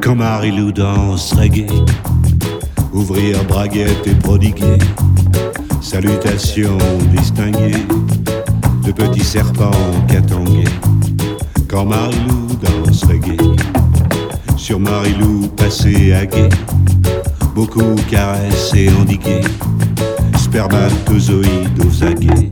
Quand Marilou danse reggae, ouvrir braguette et prodiguer salutations distinguées de petits serpents catangués. Quand Marilou danse reggae, sur Marilou passer à gué, beaucoup caresses et endigués, spermatozoïdes aux aguets.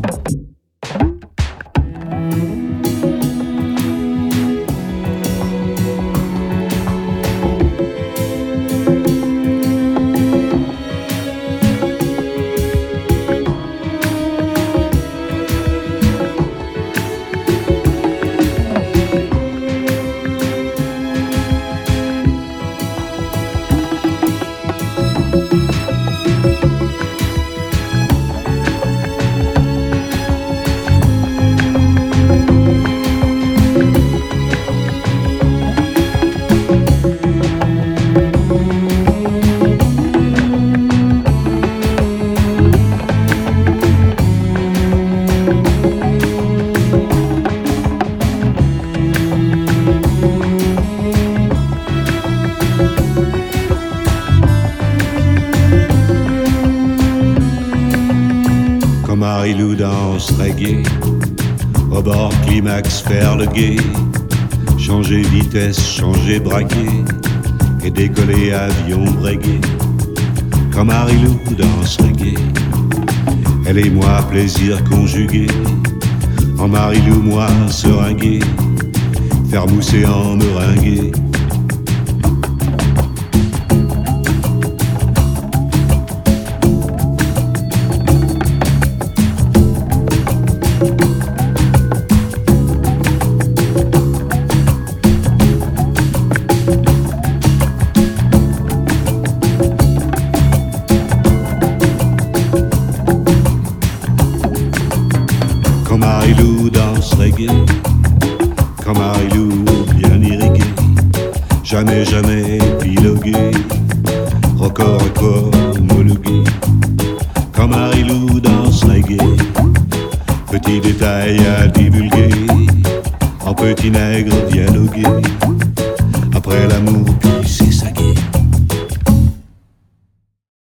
Marilou danse reggae, au bord climax faire le guet, changer vitesse, changer braquet, et décoller avion breguet. Quand Marilou danse reggae, elle et moi plaisir conjugué, en Marilou moi seringuer, faire mousser en meringuer. Quand Marilou danse reggae, quand Marilou bien irrigué, jamais, jamais épilogué, record, record, homologué. Quand Marilou danse reggae, petit détail à divulguer, en petit nègre dialogué, après l'amour puis c'est sagué.